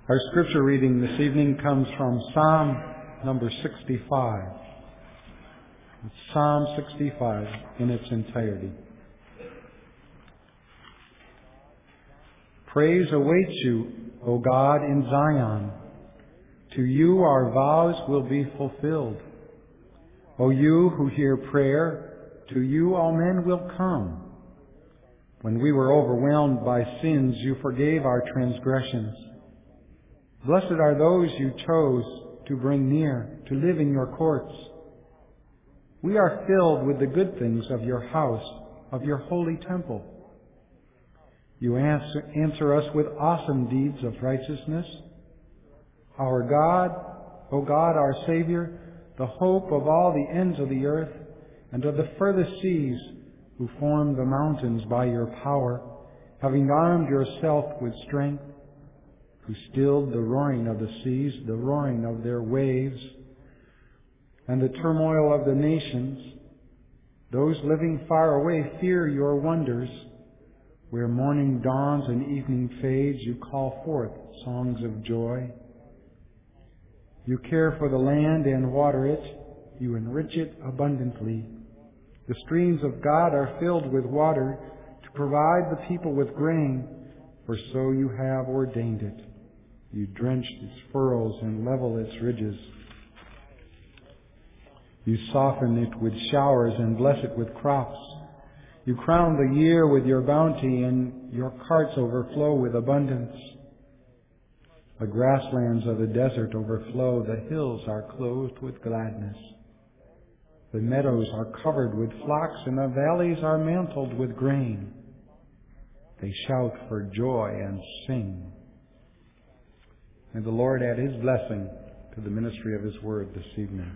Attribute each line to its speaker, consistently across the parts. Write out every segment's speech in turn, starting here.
Speaker 1: Our scripture reading this evening comes from Psalm number 65. It's Psalm 65 in its entirety. Praise awaits you, O God, in Zion. To you our vows will be fulfilled. O you who hear prayer, to you all men will come. When we were overwhelmed by sins, you forgave our transgressions. Blessed are those you chose to bring near, to live in your courts. We are filled with the good things of your house, of your holy temple. You answer us with awesome deeds of righteousness. Our God, O God, our Savior, the hope of all the ends of the earth and of the furthest seas, who formed the mountains by your power, having armed yourself with strength, who stilled the roaring of the seas, the roaring of their waves, and the turmoil of the nations. Those living far away fear your wonders. Where morning dawns and evening fades, you call forth songs of joy. You care for the land and water it. You enrich it abundantly. The streams of God are filled with water to provide the people with grain, for so you have ordained it. You drench its furrows and level its ridges. You soften it with showers and bless it with crops. You crown the year with your bounty, and your carts overflow with abundance. The grasslands of the desert overflow. The hills are clothed with gladness. The meadows are covered with flocks, and the valleys are mantled with grain. They shout for joy and sing. May the Lord add His blessing to the ministry of His Word this evening.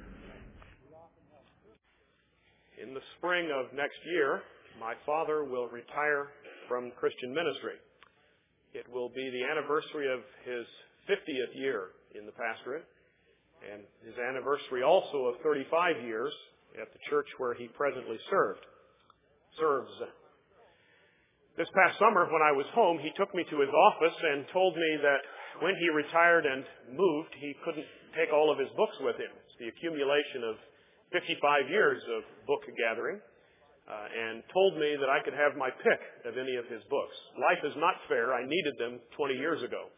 Speaker 2: In the spring of next year, my father will retire from Christian ministry. It will be the anniversary of his 50th year in the pastorate, and his anniversary also of 35 years at the church where he presently serves. This past summer, when I was home, he took me to his office and told me that when he retired and moved, he couldn't take all of his books with him. It's the accumulation of 55 years of book gathering, and told me that I could have my pick of any of his books. Life is not fair. I needed them 20 years ago.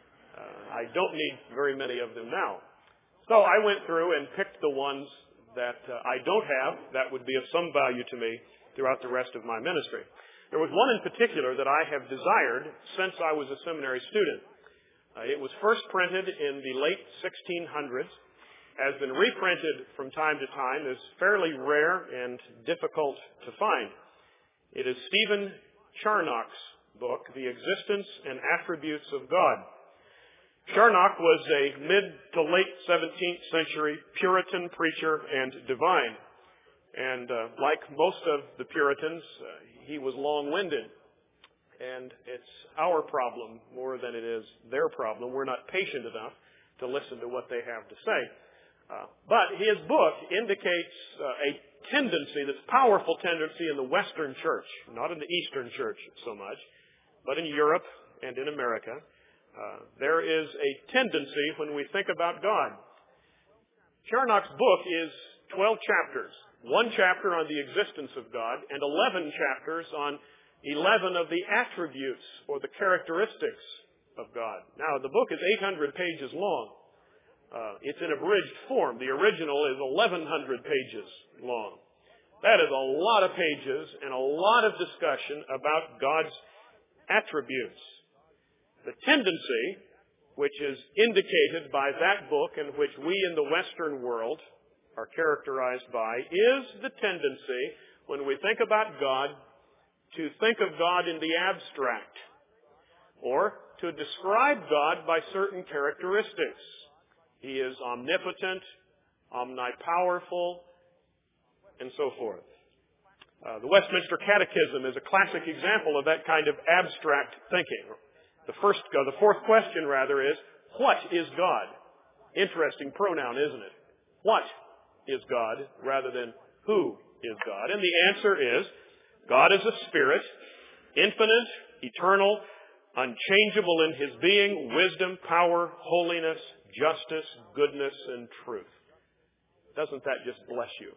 Speaker 2: I don't need very many of them now. So I went through and picked the ones that I don't have that would be of some value to me throughout the rest of my ministry. There was one in particular that I have desired since I was a seminary student. It was first printed in the late 1600s, has been reprinted from time to time, is fairly rare and difficult to find. It is Stephen Charnock's book, The Existence and Attributes of God. Charnock was a mid to late 17th century Puritan preacher and divine. And like most of the Puritans, he was long-winded. And it's our problem more than it is their problem. We're not patient enough to listen to what they have to say. But his book indicates a tendency, this powerful tendency in the Western church, not in the Eastern church so much, but in Europe and in America. There is a tendency when we think about God. Charnock's book is 12 chapters, one chapter on the existence of God and 11 chapters on 11 of the attributes or the characteristics of God. Now, the book is 800 pages long. It's in abridged form. The original is 1,100 pages long. That is a lot of pages and a lot of discussion about God's attributes. The tendency, which is indicated by that book and which we in the Western world are characterized by, is the tendency, when we think about God, to think of God in the abstract, or to describe God by certain characteristics. He is omnipotent, omnipowerful, and so forth. The Westminster Catechism is a classic example of that kind of abstract thinking. The fourth question, is, what is God? Interesting pronoun, isn't it? What is God, rather than who is God? And the answer is, God is a spirit, infinite, eternal, unchangeable in His being, wisdom, power, holiness, justice, goodness, and truth. Doesn't that just bless you?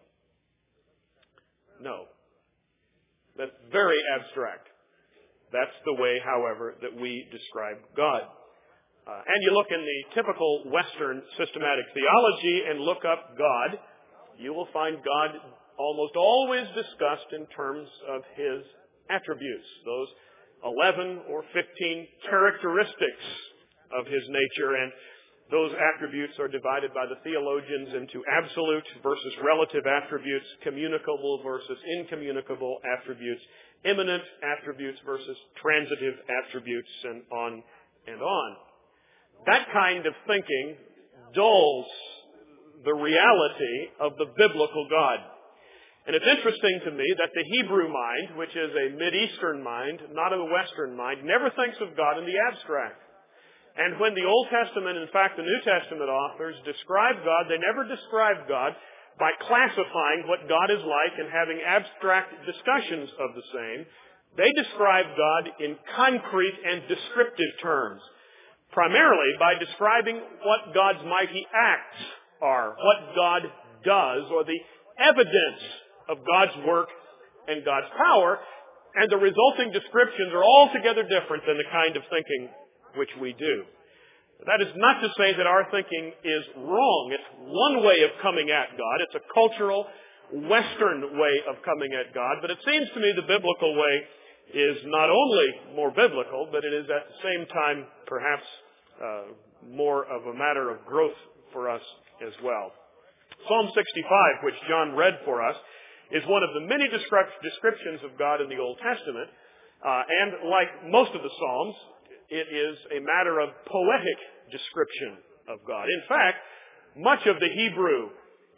Speaker 2: No. That's very abstract. That's the way, however, that we describe God. And you look in the typical Western systematic theology and look up God, you will find God almost always discussed in terms of His attributes, those 11 or 15 characteristics of His nature. And those attributes are divided by the theologians into absolute versus relative attributes, communicable versus incommunicable attributes, immanent attributes versus transitive attributes, and on and on. That kind of thinking dulls the reality of the biblical God. And it's interesting to me that the Hebrew mind, which is a Mideastern mind, not a Western mind, never thinks of God in the abstract. And when the Old Testament, in fact the New Testament authors, describe God, they never describe God by classifying what God is like and having abstract discussions of the same. They describe God in concrete and descriptive terms, primarily by describing what God's mighty acts are, what God does, or the evidence of God's work and God's power, and the resulting descriptions are altogether different than the kind of thinking which we do. That is not to say that our thinking is wrong. It's one way of coming at God. It's a cultural, Western way of coming at God. But it seems to me the biblical way is not only more biblical, but it is at the same time perhaps more of a matter of growth for us as well. Psalm 65, which John read for us, is one of the many descriptions of God in the Old Testament. And like most of the Psalms, it is a matter of poetic description of God. In fact, much of the Hebrew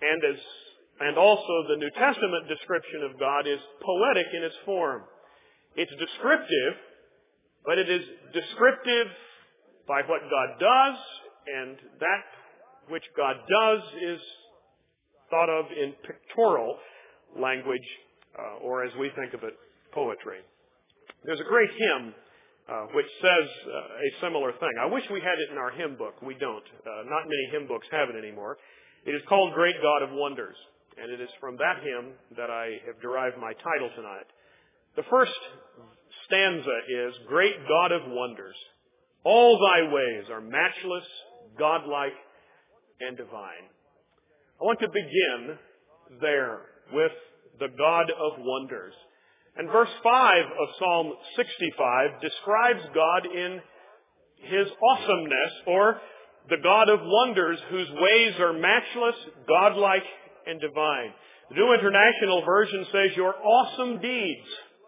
Speaker 2: and also the New Testament description of God is poetic in its form. It's descriptive, but it is descriptive by what God does, and that which God does is thought of in pictorial language, or as we think of it, poetry. There's a great hymn which says a similar thing. I wish we had it in our hymn book. We don't. Not many hymn books have it anymore. It is called Great God of Wonders, and it is from that hymn that I have derived my title tonight. The first stanza is, Great God of Wonders, all thy ways are matchless, godlike, and divine. I want to begin there with the God of wonders. And verse 5 of Psalm 65 describes God in His awesomeness, or the God of wonders whose ways are matchless, godlike, and divine. The New International Version says, your awesome deeds.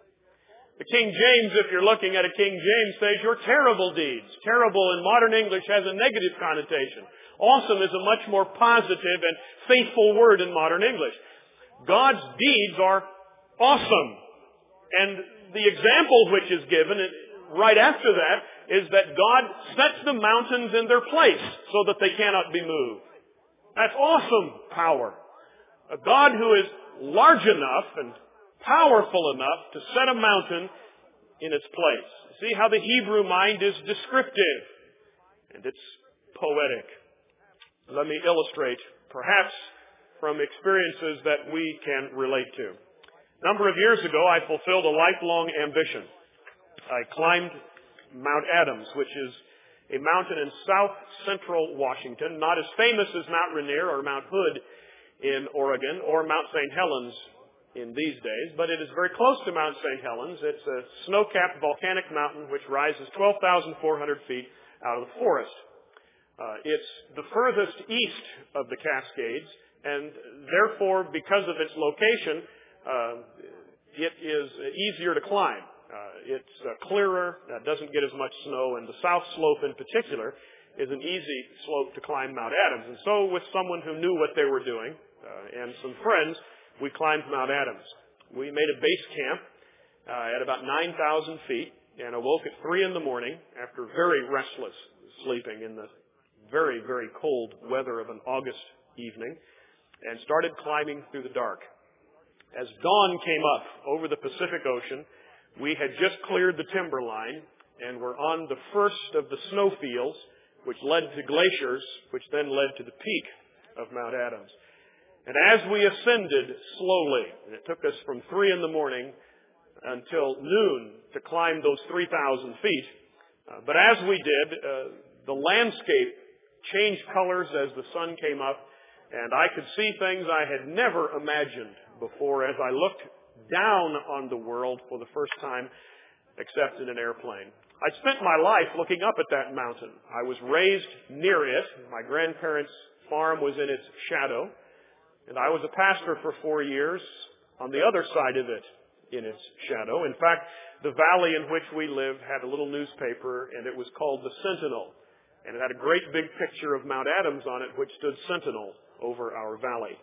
Speaker 2: The King James, if you're looking at a King James, says your terrible deeds. Terrible in modern English has a negative connotation. Awesome is a much more positive and faithful word in modern English. God's deeds are awesome. And the example which is given right after that is that God sets the mountains in their place so that they cannot be moved. That's awesome power. A God who is large enough and powerful enough to set a mountain in its place. See how the Hebrew mind is descriptive and it's poetic. Let me illustrate, perhaps from experiences that we can relate to. A number of years ago, I fulfilled a lifelong ambition. I climbed Mount Adams, which is a mountain in south central Washington, not as famous as Mount Rainier or Mount Hood in Oregon or Mount St. Helens in these days, but it is very close to Mount St. Helens. It's a snow-capped volcanic mountain which rises 12,400 feet out of the forest. It's the furthest east of the Cascades, and therefore, because of its location, it is easier to climb. It's clearer, doesn't get as much snow, and the south slope in particular is an easy slope to climb Mount Adams. And so with someone who knew what they were doing and some friends, we climbed Mount Adams. We made a base camp at about 9,000 feet and awoke at 3 in the morning after very restless sleeping in the very, very cold weather of an August evening and started climbing through the dark. As dawn came up over the Pacific Ocean, we had just cleared the timber line and were on the first of the snowfields, which led to glaciers, which then led to the peak of Mount Adams. And as we ascended slowly, and it took us from 3 in the morning until noon to climb those 3,000 feet, but as we did, the landscape changed colors as the sun came up, and I could see things I had never imagined before as I looked down on the world for the first time, except in an airplane. I spent my life looking up at that mountain. I was raised near it. My grandparents' farm was in its shadow, and I was a pastor for 4 years on the other side of it in its shadow. In fact, the valley in which we lived had a little newspaper, and it was called the Sentinel. And it had a great big picture of Mount Adams on it, which stood sentinel over our valley.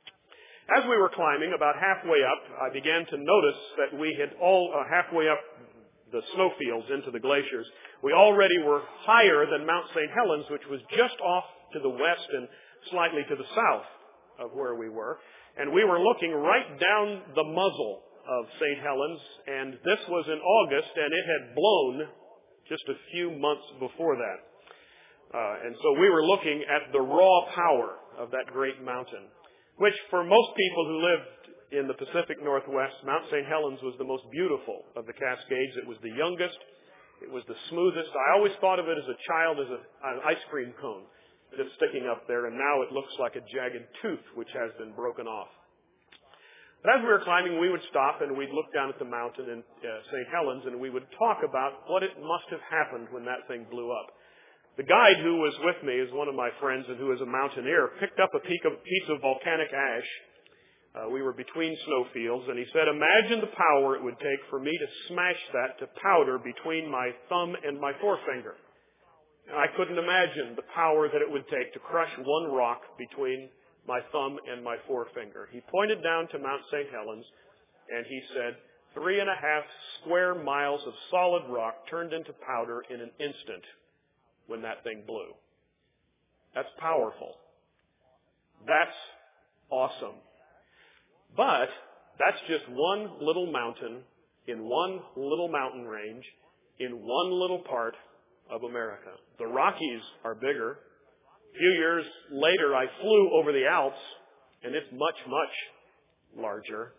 Speaker 2: As we were climbing, about halfway up, I began to notice that we had halfway up the snowfields into the glaciers, we already were higher than Mount St. Helens, which was just off to the west and slightly to the south of where we were. And we were looking right down the muzzle of St. Helens, and this was in August, and it had blown just a few months before that. And so we were looking at the raw power of that great mountain, which for most people who lived in the Pacific Northwest, Mount St. Helens was the most beautiful of the Cascades. It was the youngest. It was the smoothest. I always thought of it as a child as an ice cream cone just sticking up there, and now it looks like a jagged tooth which has been broken off. But as we were climbing, we would stop and we'd look down at the mountain in St. Helens, and we would talk about what it must have happened when that thing blew up. The guide who was with me is one of my friends and who is a mountaineer, picked up a piece of volcanic ash. We were between snowfields, and he said, imagine the power it would take for me to smash that to powder between my thumb and my forefinger. And I couldn't imagine the power that it would take to crush one rock between my thumb and my forefinger. He pointed down to Mount St. Helens, and he said, 3.5 square miles of solid rock turned into powder in an instant when that thing blew. That's powerful. That's awesome. But that's just one little mountain in one little mountain range in one little part of America. The Rockies are bigger. A few years later, I flew over the Alps, and it's much, much larger.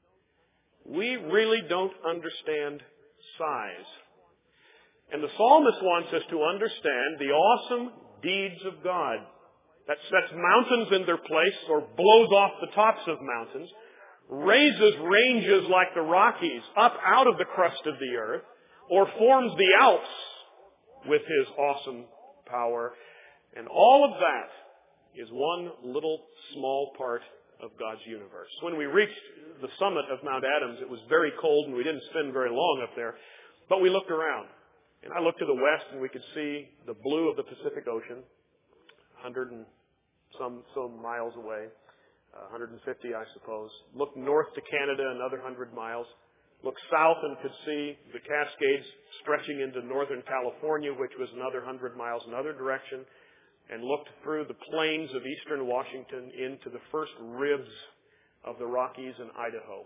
Speaker 2: We really don't understand size. And the psalmist wants us to understand the awesome deeds of God that sets mountains in their place or blows off the tops of mountains, raises ranges like the Rockies up out of the crust of the earth, or forms the Alps with His awesome power. And all of that is one little small part of God's universe. When we reached the summit of Mount Adams, it was very cold and we didn't spend very long up there, but we looked around. And I looked to the west and we could see the blue of the Pacific Ocean, 100 and some miles away, 150 I suppose. Looked north to Canada, another 100 miles. Looked south and could see the Cascades stretching into northern California, which was another 100 miles another direction. And looked through the plains of eastern Washington into the first ribs of the Rockies and Idaho.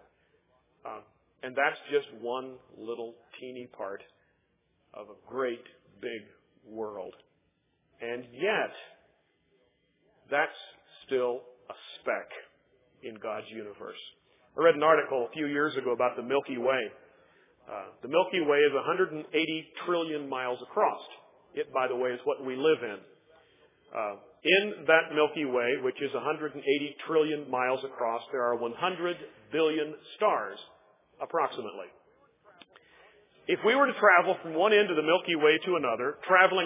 Speaker 2: And that's just one little teeny part of a great big world. And yet, that's still a speck in God's universe. I read an article a few years ago about the Milky Way. The Milky Way is 180 trillion miles across. It, by the way, is what we live in. In that Milky Way, which is 180 trillion miles across, there are 100 billion stars, approximately. If we were to travel from one end of the Milky Way to another, traveling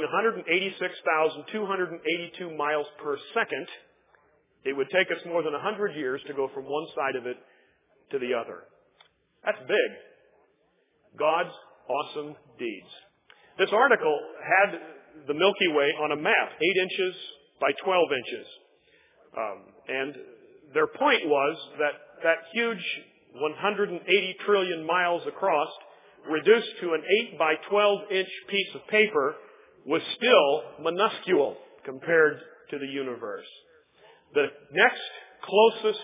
Speaker 2: 186,282 miles per second, it would take us more than 100 years to go from one side of it to the other. That's big. God's awesome deeds. This article had the Milky Way on a map, 8 inches by 12 inches. And their point was that huge 180 trillion miles across, reduced to an 8 by 12 inch piece of paper, was still minuscule compared to the universe. The next closest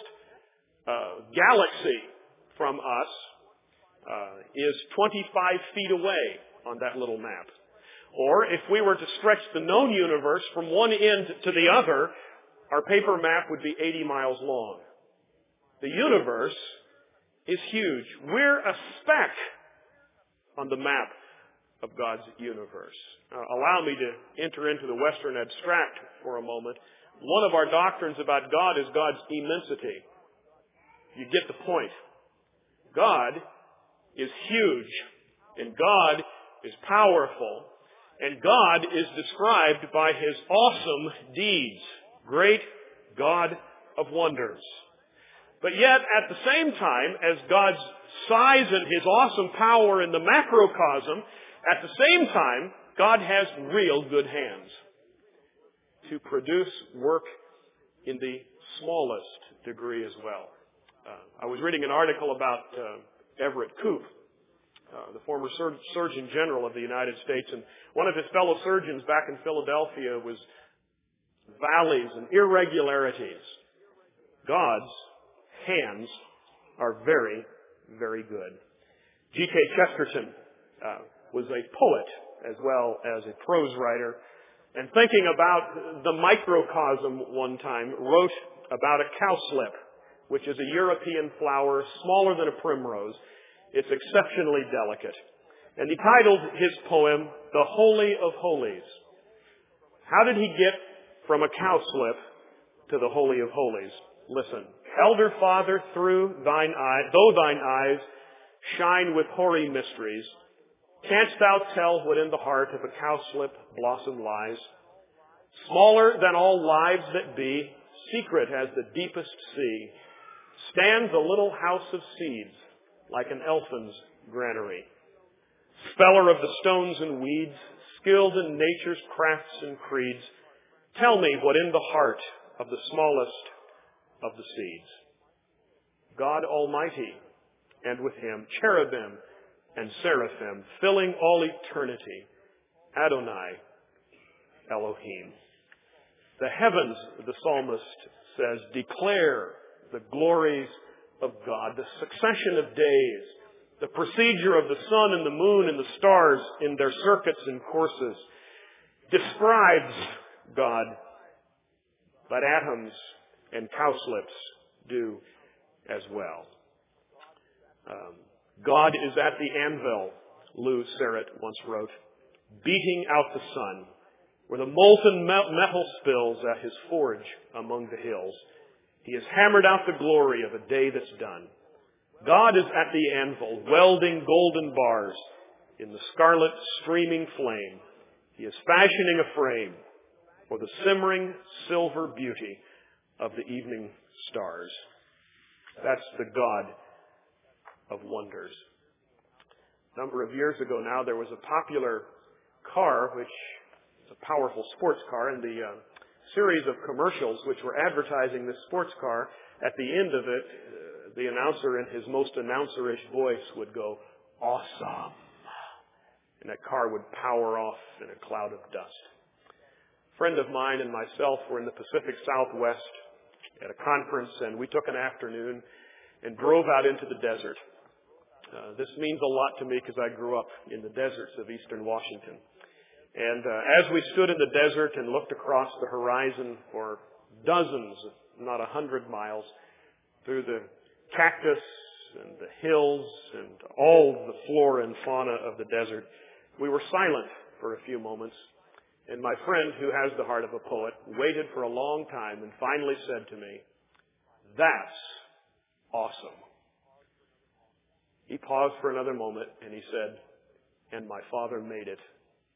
Speaker 2: galaxy from us is 25 feet away on that little map. Or if we were to stretch the known universe from one end to the other, our paper map would be 80 miles long. The universe is huge. We're a speck on the map of God's universe. Allow me to enter into the Western abstract for a moment. One of our doctrines about God is God's immensity. You get the point. God is huge, and God is powerful, and God is described by His awesome deeds. Great God of wonders. But yet, at the same time, as God's size and His awesome power in the macrocosm, at the same time, God has real good hands to produce work in the smallest degree as well. I was reading an article about Everett Koop, the former Surgeon General of the United States, and one of his fellow surgeons back in Philadelphia was valleys and irregularities. God's hands are very, very good. G.K. Chesterton was a poet as well as a prose writer, and thinking about the microcosm one time, wrote about a cowslip, which is a European flower smaller than a primrose. It's exceptionally delicate. And he titled his poem, The Holy of Holies. How did he get from a cowslip to the Holy of Holies? Listen. Elder Father, though thine eyes shine with hoary mysteries, canst thou tell what in the heart of a cowslip blossom lies? Smaller than all lives that be, secret as the deepest sea, stands a little house of seeds, like an elfin's granary. Speller of the stones and weeds, skilled in nature's crafts and creeds, tell me what in the heart of the smallest of the seeds. God Almighty, and with Him cherubim and seraphim, filling all eternity, Adonai Elohim. The heavens, the psalmist says, declare the glories of God, the succession of days, the procedure of the sun and the moon and the stars in their circuits and courses, describes God, but atoms and cowslips do as well. God is at the anvil, Lou Serrett once wrote, beating out the sun, where the molten metal spills at His forge among the hills. He has hammered out the glory of a day that's done. God is at the anvil, welding golden bars in the scarlet streaming flame. He is fashioning a frame for the simmering silver beauty of the evening stars. That's the God of wonders. A number of years ago now, there was a popular car, which is a powerful sports car, and the series of commercials which were advertising this sports car, at the end of it, the announcer in his most announcerish voice would go, awesome. And that car would power off in a cloud of dust. A friend of mine and myself were in the Pacific Southwest at a conference, and we took an afternoon and drove out into the desert. This means a lot to me because I grew up in the deserts of eastern Washington. And as we stood in the desert and looked across the horizon for dozens, if not 100 miles, through the cactus and the hills and all the flora and fauna of the desert, we were silent for a few moments. And my friend, who has the heart of a poet, waited for a long time and finally said to me, "That's awesome." He paused for another moment and he said, "And my Father made it."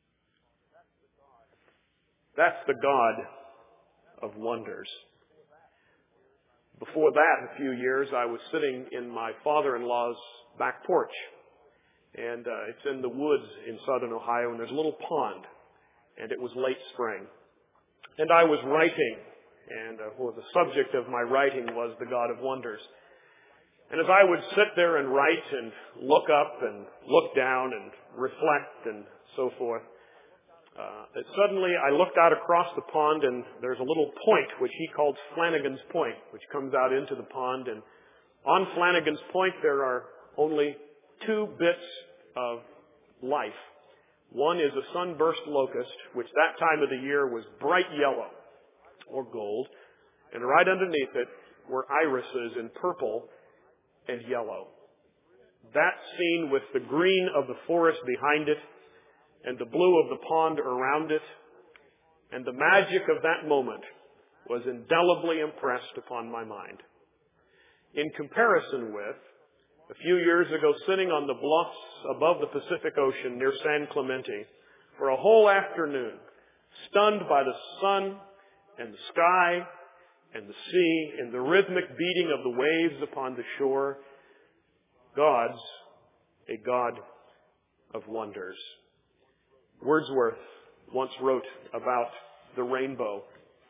Speaker 2: That's the God of wonders. Before that, a few years, I was sitting in my father-in-law's back porch. And it's in the woods in southern Ohio, and there's a little pond. And it was late spring. And I was writing, and the subject of my writing was the God of wonders. And as I would sit there and write and look up and look down and reflect and so forth, suddenly I looked out across the pond, and there's a little point which he called Flanagan's Point, which comes out into the pond. And on Flanagan's Point there are only two bits of life. One is a sunburst locust, which that time of the year was bright yellow or gold, and right underneath it were irises in purple and yellow. That scene with the green of the forest behind it and the blue of the pond around it and the magic of that moment was indelibly impressed upon my mind. In comparison with, a few years ago, sitting on the bluffs above the Pacific Ocean near San Clemente for a whole afternoon, stunned by the sun and the sky and the sea and the rhythmic beating of the waves upon the shore, God's a God of wonders. Wordsworth once wrote about the rainbow,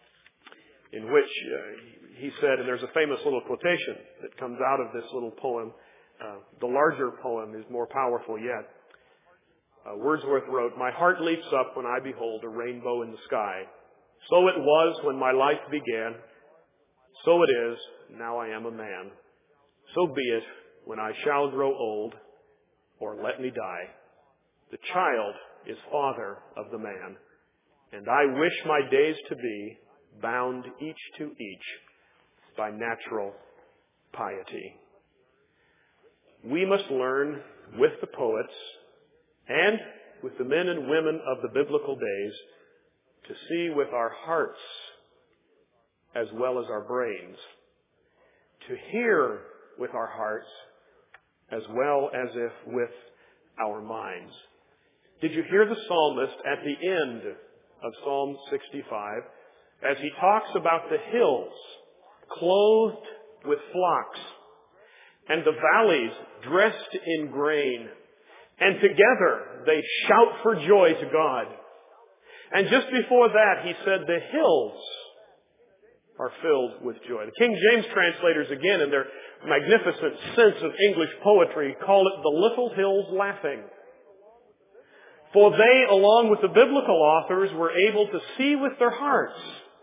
Speaker 2: in which he said, and there's a famous little quotation that comes out of this little poem. The larger poem is more powerful yet. Wordsworth wrote, "My heart leaps up when I behold a rainbow in the sky. So it was when my life began. So it is now I am a man. So be it when I shall grow old, or let me die. The child is father of the man, and I wish my days to be bound each to each by natural piety." We must learn with the poets and with the men and women of the biblical days to see with our hearts as well as our brains, to hear with our hearts as well as if with our minds. Did you hear the psalmist at the end of Psalm 65 as he talks about the hills clothed with flocks and the valleys dressed in grain, and together they shout for joy to God. And just before that, he said the hills are filled with joy. The King James translators, again, in their magnificent sense of English poetry, call it the little hills laughing. For they, along with the biblical authors, were able to see with their hearts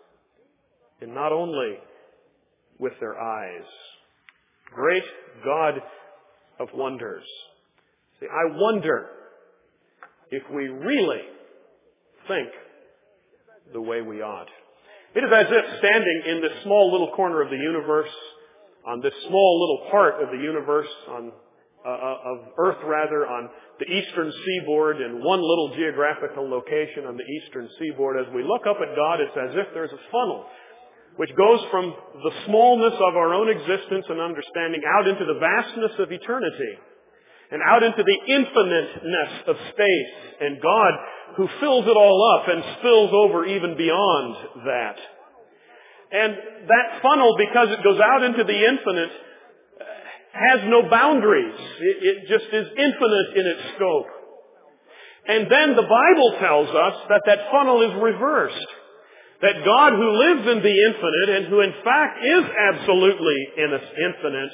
Speaker 2: and not only with their eyes. Great God of wonders. See, I wonder if we really think the way we ought. It is as if standing in this small little corner of the universe, on this small little part of the universe, of Earth rather, on the eastern seaboard, in one little geographical location on the eastern seaboard, as we look up at God, it's as if there's a funnel which goes from the smallness of our own existence and understanding out into the vastness of eternity and out into the infiniteness of space, and God who fills it all up and spills over even beyond that. And that funnel, because it goes out into the infinite, has no boundaries. It just is infinite in its scope. And then the Bible tells us that that funnel is reversed. That God who lives in the infinite and who in fact is absolutely infinite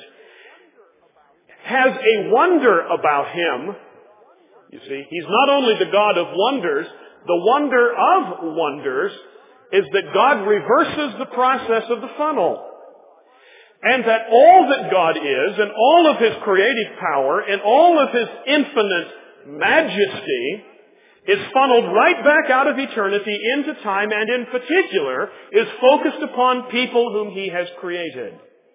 Speaker 2: has a wonder about Him. You see, He's not only the God of wonders, the wonder of wonders is that God reverses the process of the funnel. And that all that God is and all of His creative power and all of His infinite majesty is funneled right back out of eternity into time, and in particular is focused upon people whom He has created.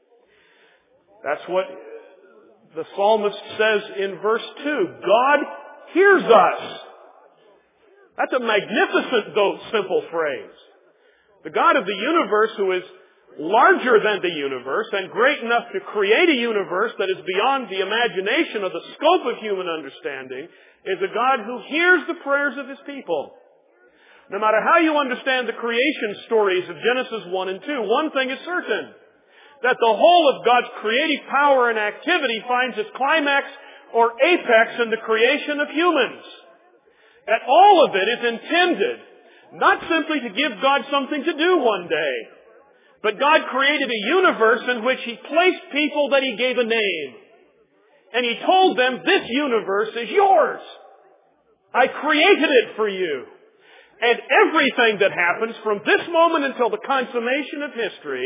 Speaker 2: That's what the psalmist says in verse 2. God hears us. That's a magnificent, though simple phrase. The God of the universe, who is larger than the universe and great enough to create a universe that is beyond the imagination or the scope of human understanding, is a God who hears the prayers of His people. No matter how you understand the creation stories of Genesis 1 and 2, one thing is certain, that the whole of God's creative power and activity finds its climax or apex in the creation of humans. That all of it is intended not simply to give God something to do one day, but God created a universe in which He placed people that He gave a name. And He told them, this universe is yours. I created it for you. And everything that happens from this moment until the consummation of history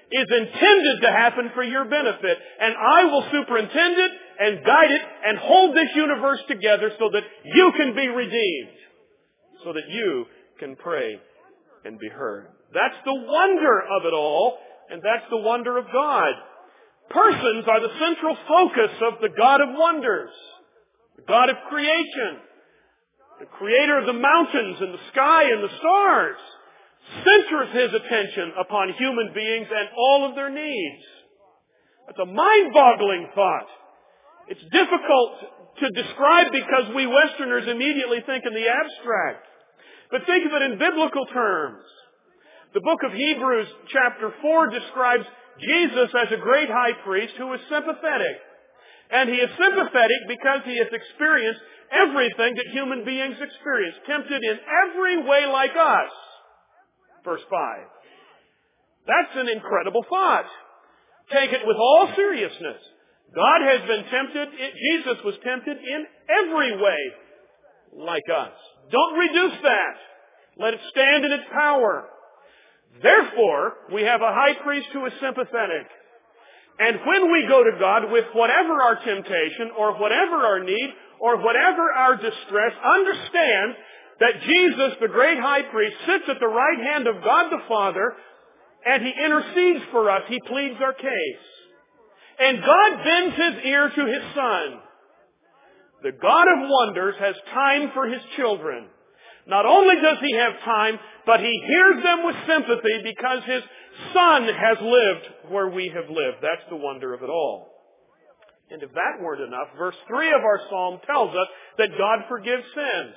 Speaker 2: is intended to happen for your benefit. And I will superintend it and guide it and hold this universe together so that you can be redeemed. So that you can pray and be heard. That's the wonder of it all, and that's the wonder of God. Persons are the central focus of the God of wonders, the God of creation, the creator of the mountains and the sky and the stars, centers his attention upon human beings and all of their needs. That's a mind-boggling thought. It's difficult to describe because we Westerners immediately think in the abstract. But think of it in biblical terms. The book of Hebrews chapter 4 describes Jesus as a great high priest who is sympathetic. And he is sympathetic because he has experienced everything that human beings experience, tempted in every way like us. Verse 5. That's an incredible thought. Take it with all seriousness. God has been tempted, Jesus was tempted in every way like us. Don't reduce that. Let it stand in its power. Therefore, we have a high priest who is sympathetic. And when we go to God with whatever our temptation or whatever our need or whatever our distress, understand that Jesus, the great high priest, sits at the right hand of God the Father and he intercedes for us. He pleads our case. And God bends his ear to his Son. The God of wonders has time for his children. Not only does he have time, but he hears them with sympathy because his Son has lived where we have lived. That's the wonder of it all. And if that weren't enough, verse 3 of our psalm tells us that God forgives sins.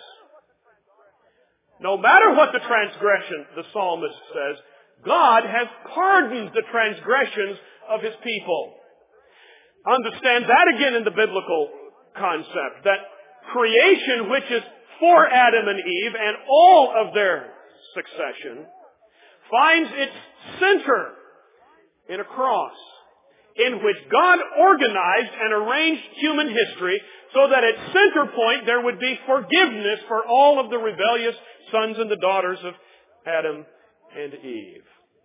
Speaker 2: No matter what the transgression, the psalmist says, God has pardoned the transgressions of his people. Understand that again in the biblical concept, that creation, which is for Adam and Eve and all of their succession, finds its center in a cross in which God organized and arranged human history so that at center point there would be forgiveness for all of the rebellious sons and the daughters of Adam and Eve.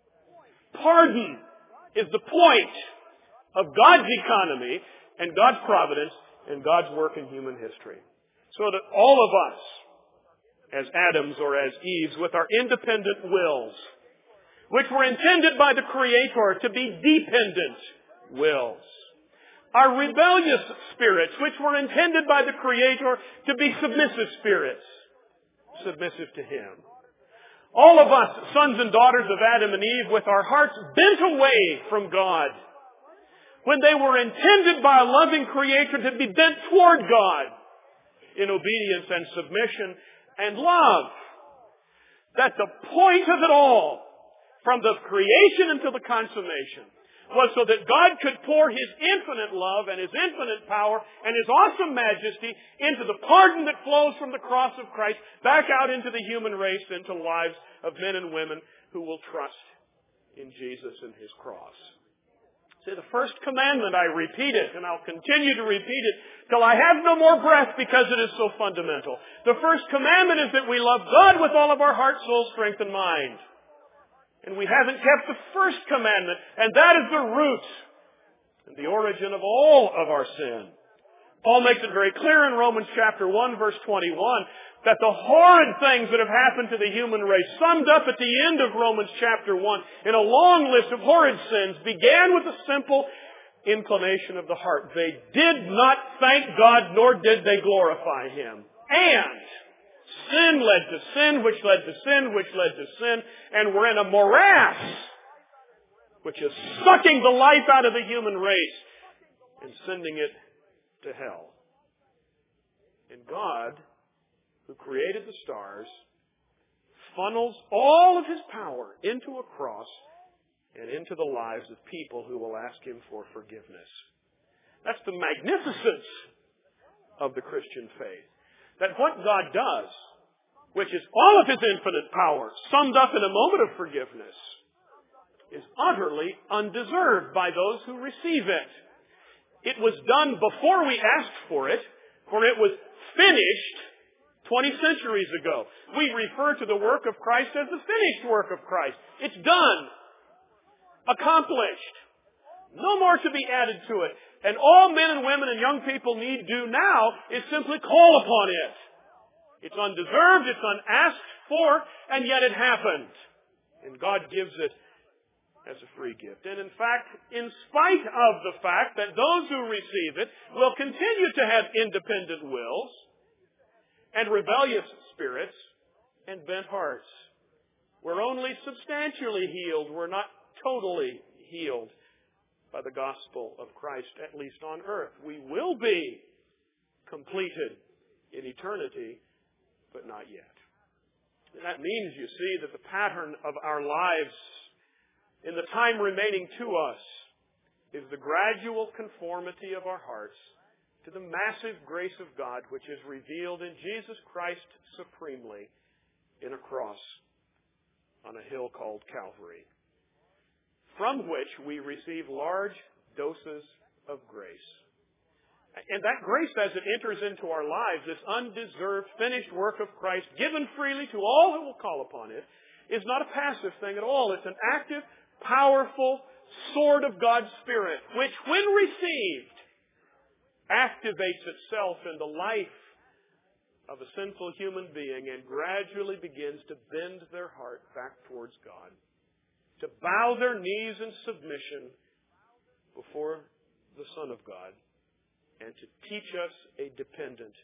Speaker 2: Pardon is the point of God's economy and God's providence and God's work in human history. So that all of us, as Adams or as Eves, with our independent wills, which were intended by the Creator to be dependent wills, our rebellious spirits, which were intended by the Creator to be submissive spirits, submissive to Him. All of us, sons and daughters of Adam and Eve, with our hearts bent away from God, when they were intended by a loving Creator to be bent toward God in obedience and submission and love. That the point of it all, from the creation until the consummation, was so that God could pour His infinite love and His infinite power and His awesome majesty into the pardon that flows from the cross of Christ back out into the human race, into lives of men and women who will trust in Jesus and His cross. See, the first commandment, I repeat it, and I'll continue to repeat it till I have no more breath because it is so fundamental. The first commandment is that we love God with all of our heart, soul, strength, and mind. And we haven't kept the first commandment, and that is the root and the origin of all of our sin. Paul makes it very clear in Romans chapter 1, verse 21, that the horrid things that have happened to the human race, summed up at the end of Romans chapter 1 in a long list of horrid sins, began with a simple inclination of the heart. They did not thank God, nor did they glorify Him. And sin led to sin, which led to sin, which led to sin, and we're in a morass which is sucking the life out of the human race and sending it to hell. And God, who created the stars, funnels all of His power into a cross and into the lives of people who will ask Him for forgiveness. That's the magnificence of the Christian faith. That what God does, which is all of His infinite power, summed up in a moment of forgiveness, is utterly undeserved by those who receive it. It was done before we asked for it, for it was finished 20 centuries ago. We refer to the work of Christ as the finished work of Christ. It's done. accomplished. No more to be added to it. And all men and women and young people need do now is simply call upon it. It's undeserved, it's unasked for, and yet it happened. And God gives it as a free gift. And in fact, in spite of the fact that those who receive it will continue to have independent wills and rebellious spirits and bent hearts. We're only substantially healed. We're not totally healed by the gospel of Christ, at least on earth. We will be completed in eternity, but not yet. And that means, you see, that the pattern of our lives in the time remaining to us is the gradual conformity of our hearts to the massive grace of God which is revealed in Jesus Christ supremely in a cross on a hill called Calvary, from which we receive large doses of grace. And that grace, as it enters into our lives, this undeserved, finished work of Christ, given freely to all who will call upon it, is not a passive thing at all. It's an active, powerful sword of God's Spirit, which, when received, activates itself in the life of a sinful human being and gradually begins to bend their heart back towards God, to bow their knees in submission before the Son of God, and to teach us a dependent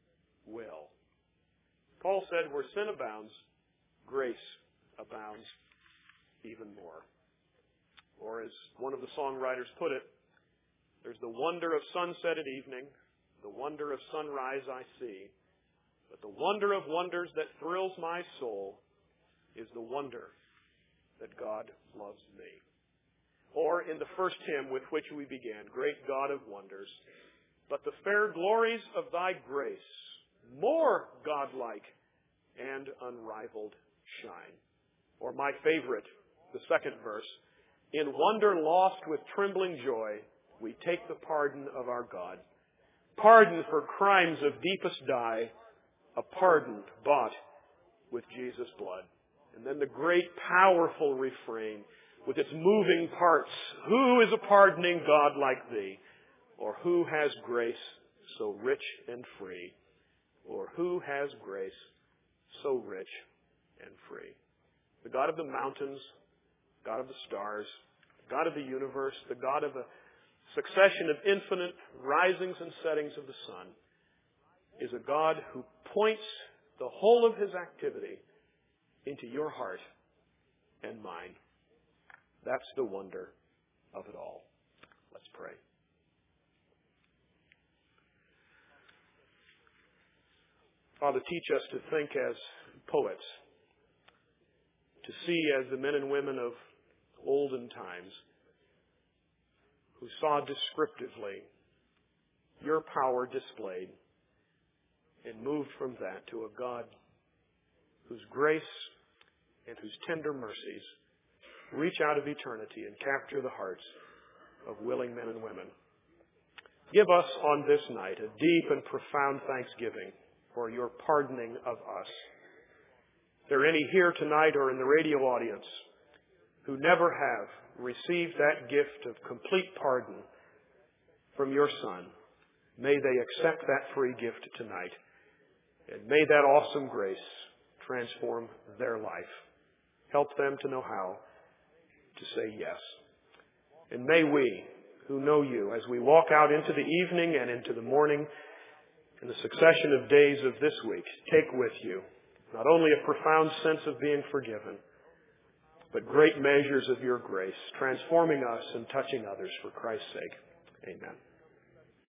Speaker 2: will. Paul said, where sin abounds, grace abounds even more. Or as one of the songwriters put it, there's the wonder of sunset at evening, the wonder of sunrise I see, but the wonder of wonders that thrills my soul is the wonder that God loves me. Or in the first hymn with which we began, Great God of Wonders, but the fair glories of thy grace, more godlike and unrivaled shine. Or my favorite, the second verse, in wonder lost with trembling joy, we take the pardon of our God. Pardon for crimes of deepest dye, a pardon bought with Jesus' blood. And then the great powerful refrain with its moving parts. Who is a pardoning God like thee? Or who has grace so rich and free? Or who has grace so rich and free? The God of the mountains, God of the stars, God of the universe, the God of a succession of infinite risings and settings of the sun, is a God who points the whole of His activity into your heart and mine. That's the wonder of it all. Let's pray. Father, teach us to think as poets, to see as the men and women of olden times who saw descriptively your power displayed and moved from that to a God whose grace and whose tender mercies reach out of eternity and capture the hearts of willing men and women. Give us on this night a deep and profound thanksgiving for your pardoning of us. If there are any here tonight or in the radio audience who never have received that gift of complete pardon from your Son, may they accept that free gift tonight. And may that awesome grace transform their life. Help them to know how to say yes. And may we, who know you, as we walk out into the evening and into the morning, in the succession of days of this week, take with you not only a profound sense of being forgiven, but great measures of your grace, transforming us and touching others for Christ's sake. Amen.